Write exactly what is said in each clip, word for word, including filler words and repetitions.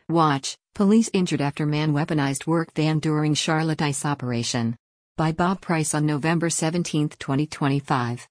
Watch, Police Injured After Man Weaponized Work Van During Charlotte ICE Operation. By Bob Price on November seventeenth, twenty twenty-five.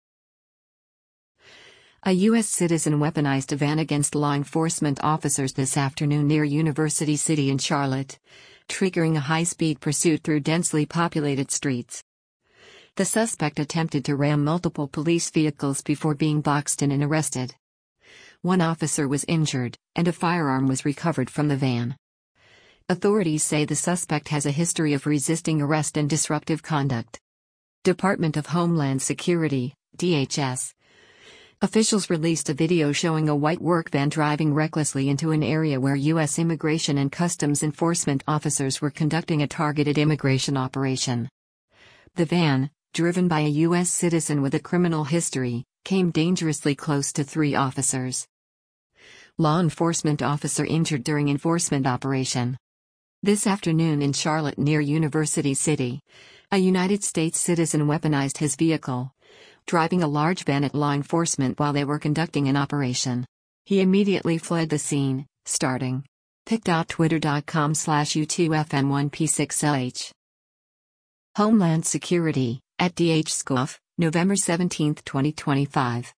A U S citizen weaponized a van against law enforcement officers this afternoon near University City in Charlotte, triggering a high-speed pursuit through densely populated streets. The suspect attempted to ram multiple police vehicles before being boxed in and arrested. One officer was injured, and a firearm was recovered from the van. Authorities say the suspect has a history of resisting arrest and disruptive conduct. Department of Homeland Security, D H S. Officials released a video showing a white work van driving recklessly into an area where U S Immigration and Customs Enforcement officers were conducting a targeted immigration operation. The van, driven by a U S citizen with a criminal history, came dangerously close to three officers. Law enforcement officer injured during enforcement operation. This afternoon in Charlotte near University City, a United States citizen weaponized his vehicle, driving a large van at law enforcement while they were conducting an operation. He immediately fled the scene, starting pic dot twitter dot com slash U two F M one P six L H. Homeland Security, at D H S C O F, November seventeenth, twenty twenty-five.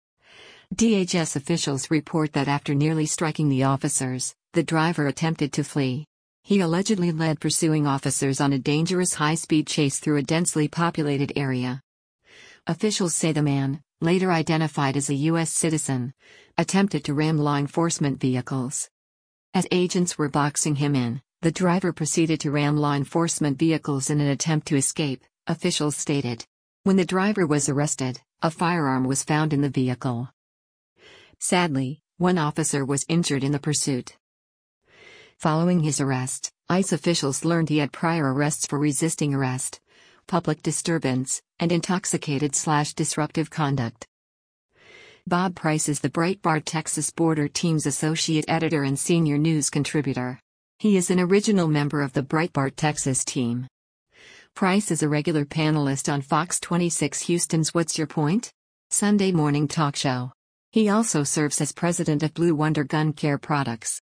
D H S officials report that after nearly striking the officers, the driver attempted to flee. He allegedly led pursuing officers on a dangerous high-speed chase through a densely populated area. Officials say the man, later identified as a U S citizen, attempted to ram law enforcement vehicles. As agents were boxing him in, the driver proceeded to ram law enforcement vehicles in an attempt to escape, officials stated. When the driver was arrested, a firearm was found in the vehicle. Sadly, one officer was injured in the pursuit. Following his arrest, ICE officials learned he had prior arrests for resisting arrest, public disturbance, and intoxicated-slash-disruptive conduct. Bob Price is the Breitbart Texas Border Team's associate editor and senior news contributor. He is an original member of the Breitbart Texas team. Price is a regular panelist on Fox twenty-six Houston's What's Your Point? Sunday morning talk show. He also serves as president of Blue Wonder Gun Care Products.